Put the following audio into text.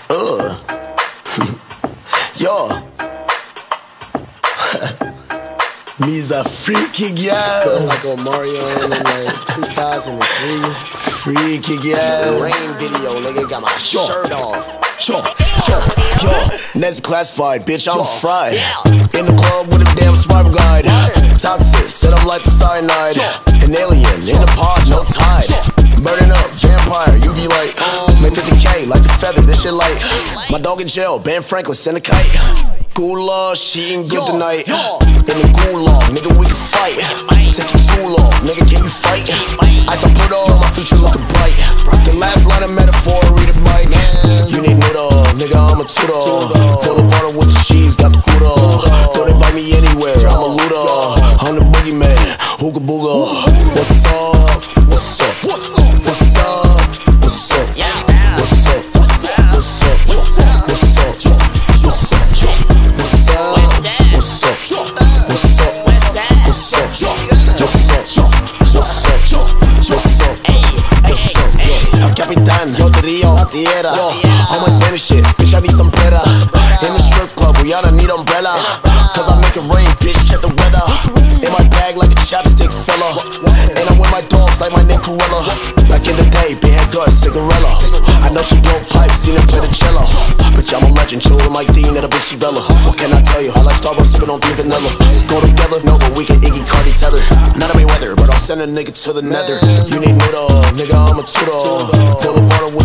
Yo. Me's a freaky girl. Like on Mario in like 2003. Freaky girl. Rain video, nigga got my shirt off. Yo, Nezzy classified, bitch, I'm fried. In the club with a damn survival guide. Toxic, set up like the cyanide. An alien, in the pod, no tide. Burning up, vampire, UV light. Make 50K like the feather, this shit light. My dog in jail, Ben Franklin, send a kite. Gula, she ain't good tonight. In the gulag, nigga, we can fight. Take your tool off, nigga, can you fight? Ice I put on, my future looking bright. The last line of metaphor, read a bike. You need noodle, nigga, I'm a tutor. Fill the water with the cheese, got the cooler. Don't invite me anywhere, I'm a looter. I'm the boogeyman, hooga booga. What's up? What's up? What's up? What's up? What's up? What's up? What's up? What's up? What's up? What's up? What's up? What's up? What's up? What's up? What's up? El Capitan, yo te río, la tierra. All my Spanish shit, bitch, I need some preda. In the strip club, we oughta need umbrella. Cause I make it rain, bitch, check the weather. In my bag like a chapstick filler. And I'm with my dogs like my name Cruella. Back in the day, big head gut, cigarella. I know she blow pipes, seen her play the cello. Bitch, I'm a legend, chill with Mike Dean at a bitch Bella. What can I tell you? I like Starbucks, sippin' on beef vanilla. Go together, no, but we can Iggy Cardi tether. Not a Mayweather, but I'll send a nigga to the nether. You need noodle, nigga, I'm a tutor. Fill the water with